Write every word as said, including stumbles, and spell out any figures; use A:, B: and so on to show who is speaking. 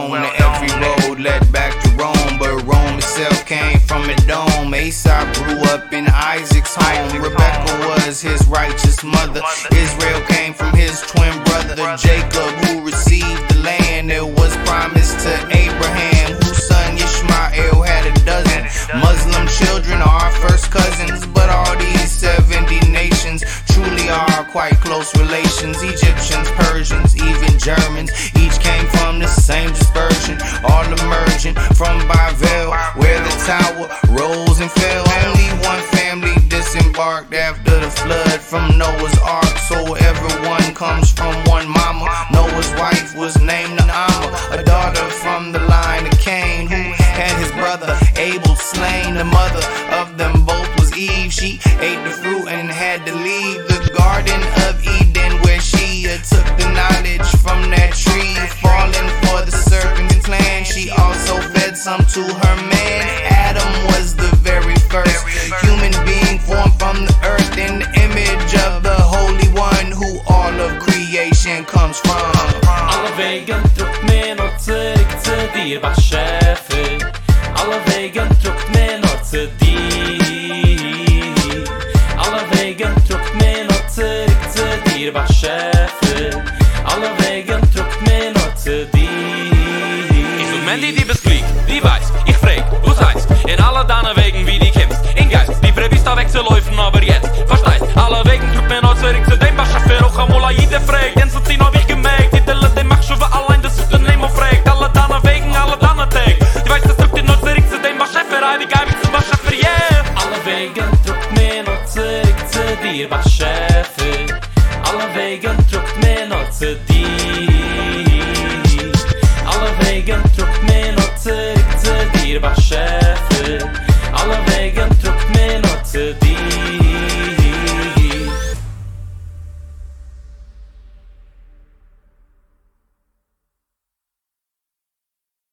A: known to every road led back to Rome, but Rome itself came from a dome. Aesop grew up in Isaac's home. Rebecca was his righteous mother. Israel came from his twin brother Jacob, who received the land that was promised to Abraham, whose son Ishmael had a dozen. Muslim children are our first cousins, but all these seventy nations truly are quite close relations. Egyptians, Persians, even Germans, each came from the same dispersion, all emerging from Babel, where the tower rose and fell. Only one family disembarked after the flood from Noah's Ark, so everyone comes from one mama. Noah's wife was named Naamah, a daughter from the line of Cain, who had his brother Abel slain. The mother of them both was Eve. She ate the fruit and had to leave the Garden of Eden, where she uh, took the knowledge from that tree. Falling for the serpent's plan, she also fed some to her man. Adam was the very first human being formed from the earth in the image of the Holy One, who all of creation comes from.
B: Alle Wegen trug mir noch zurück zu dir, was Schäfer. Alle Wegen trug mir noch zu dir. Alle Wegen trug mir noch zurück zu dir, was Schäfer. Alle Wegen trug mir noch zu dir.
C: Ich such Mandy, die bist klick, die weiß, ich frag, du sagst, in alle deine Wegen, wie die kämpfst, in Geist, die Prävist da wegzulaufen, aber jetzt, verstehst, alle Wegen trug mir noch zurück zu dem, was Schäfer, auch amul jeder fragt, denn so zieh noch wie ich gemerkt, die Dille, die mach schon für allein, das ist der Nemo fragt, alle deine Wegen, alle deine Tag, die weiß, das trug dir noch zurück zu dem, was Schäfer, heilig, heilig, was Schäfer, yeah!
B: Alle Wegen trug mir noch zurück zu dir, was Schäfer.